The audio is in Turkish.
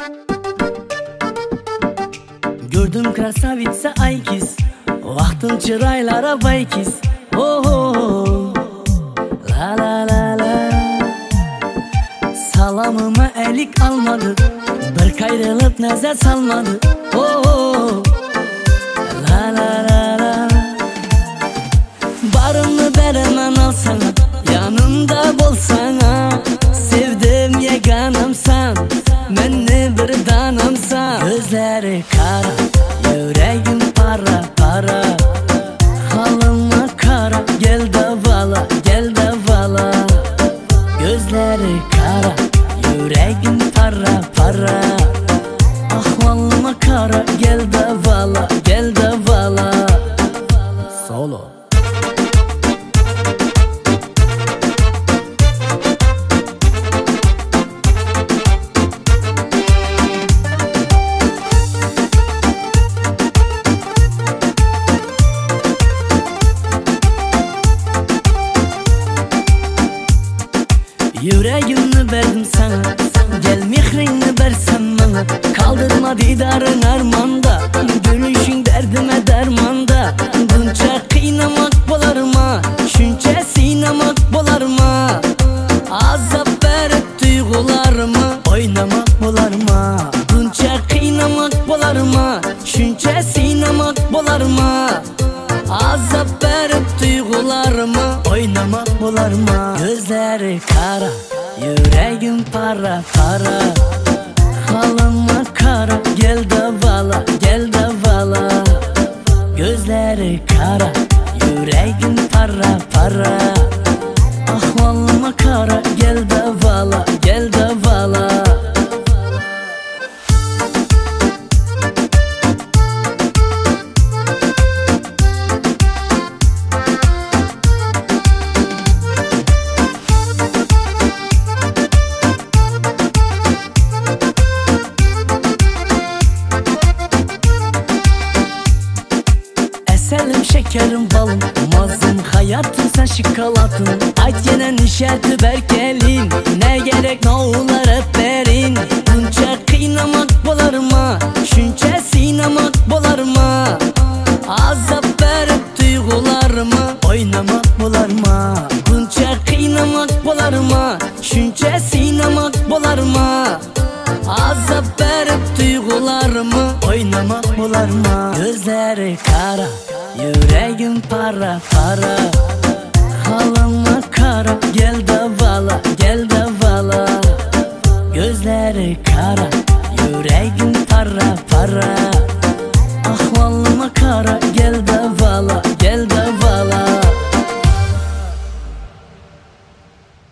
Gördüm krasavitsa aykiz, baktım çıraylara baykiz. Oh, oh, la la la la. Salamıma elik almadı, bir kayrılıp nazar salmadı. Oh, oh, la la la la. Barımı veremem al sana, yanımda bolsana. Sevdim yeganamsan, menni bir danamsan. Gözleri kara, yüreğim para para. Halıma kara, gel de vala, gel de vala. Gözleri kara, yüreğim para para. Ahvalıma kara, gel de vala, gel de vala. Solo. Yüreğimi verdim sana, gel mihrini versen bana. Kaldırma didarın armanda, gülüşün derdime dermanda. Bunca kıynamak bolarma, şunca sinamak bolarma. Azap verip duygularımı oynamak bolarma. Bunca kıynamak bolarma, şunca sinamak bolarma. Azap verip duygularımı oynamak bolarma. Gözleri kara, yüreğim para para. Halıma kara, gel de vala, gel de vala. Gözleri kara, yüreğim para para. Ahvalıma kara, gel de vala, gel de vala. Selim şekerim balım, mazlum hayatım sen şokolatım. Ayt yine nişerti berkelin, ne gerek ne olar hep verin. Bunca kıynamak bolarma, şunca sinamak bolarma. Azap verip duygularımı oynamak bolarma. Bunca kıynamak bolarma, şunca sinamak bolarma. Azap verip duygularımı oynamak bolarma. Gözleri kara, yüreğim para para. Halıma kara, gel de vala, gel de vala. Gözleri kara, yüreğim para para. Ahvalıma kara,